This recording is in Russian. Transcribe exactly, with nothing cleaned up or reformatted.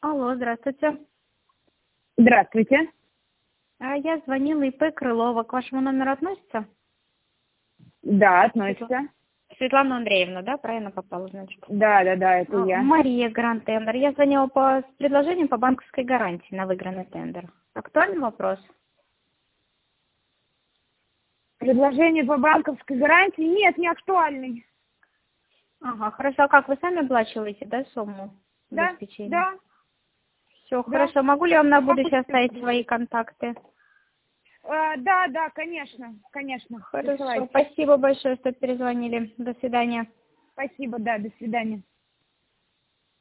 Алло, здравствуйте. Здравствуйте. А, Я звонила И П Крылова. К вашему номеру относится? Да, относится. Светлана Андреевна, да, правильно попала, значит? Да, да, да, это А, я. Мария, Гранд Тендер. Я звонила по с предложением по банковской гарантии на выигранный тендер. Актуальный вопрос? Предложение по банковской гарантии? Нет, не актуальный. Ага, хорошо. А как, вы сами оплачиваете, да, сумму Да, обеспечения? да, Все, да. хорошо. Могу ли я вам на Могу будущее тебе оставить свои предложить. контакты? А, да, да, конечно, конечно. Хорошо. Присылайте. Спасибо большое, что перезвонили. До свидания. Спасибо, да, до свидания.